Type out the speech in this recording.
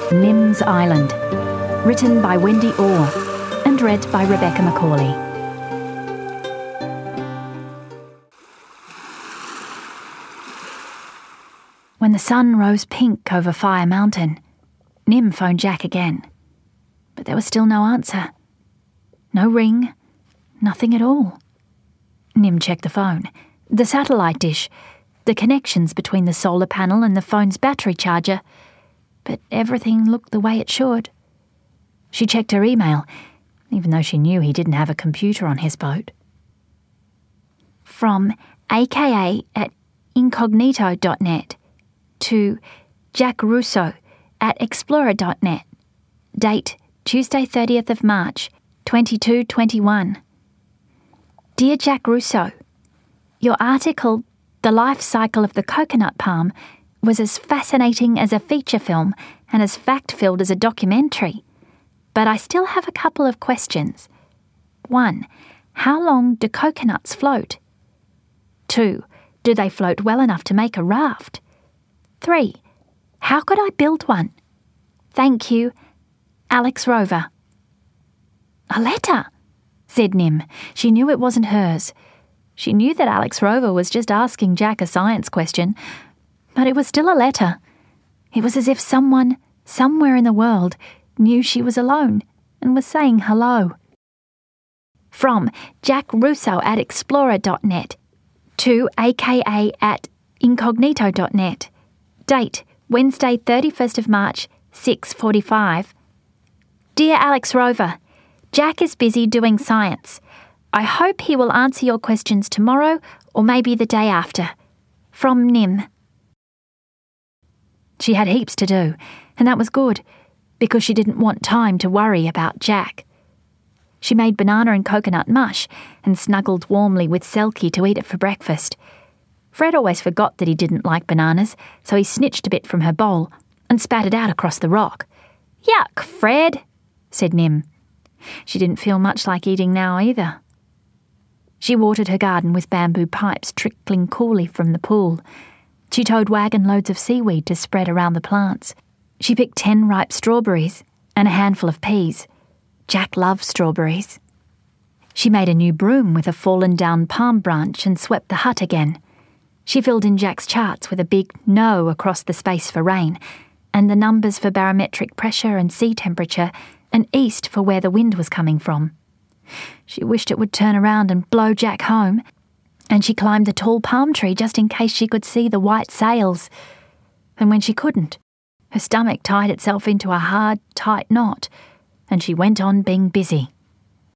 Nim's Island. Written by Wendy Orr and read by Rebecca McCauley. When the sun rose pink over Fire Mountain, Nim phoned Jack again. But there was still no answer. No ring, nothing at all. Nim checked the phone, the satellite dish, the connections between the solar panel and the phone's battery charger, but everything looked the way it should. She checked her email, even though she knew he didn't have a computer on his boat. From aka@incognito.net to Jack Russo @explorer.net. Date Tuesday 30th of March, 2221. Dear Jack Russo, your article, The Life Cycle of the Coconut Palm, was as fascinating as a feature film and as fact-filled as a documentary. But I still have a couple of questions. 1. How long do coconuts float? 2. Do they float well enough to make a raft? 3. How could I build one? Thank you, Alex Rover. A letter, said Nim. She knew it wasn't hers. She knew that Alex Rover was just asking Jack a science question, but it was still a letter. It was as if someone, somewhere in the world, knew she was alone and was saying hello. From Jack Russo @explorer.net to aka@incognito.net. Date Wednesday 31st of March, 6:45. Dear Alex Rover, Jack is busy doing science. I hope he will answer your questions tomorrow or maybe the day after. From Nim. She had heaps to do, and that was good, because she didn't want time to worry about Jack. She made banana and coconut mush and snuggled warmly with Selkie to eat it for breakfast. Fred always forgot that he didn't like bananas, so he snitched a bit from her bowl and spat it out across the rock. Yuck, Fred, said Nim. She didn't feel much like eating now either. She watered her garden with bamboo pipes trickling coolly from the pool. She towed wagon loads of seaweed to spread around the plants. She picked 10 ripe strawberries and a handful of peas. Jack loved strawberries. She made a new broom with a fallen-down palm branch and swept the hut again. She filled in Jack's charts with a big no across the space for rain, and the numbers for barometric pressure and sea temperature, and east for where the wind was coming from. She wished it would turn around and blow Jack home, and she climbed the tall palm tree just in case she could see the white sails. And when she couldn't, her stomach tied itself into a hard, tight knot, and she went on being busy.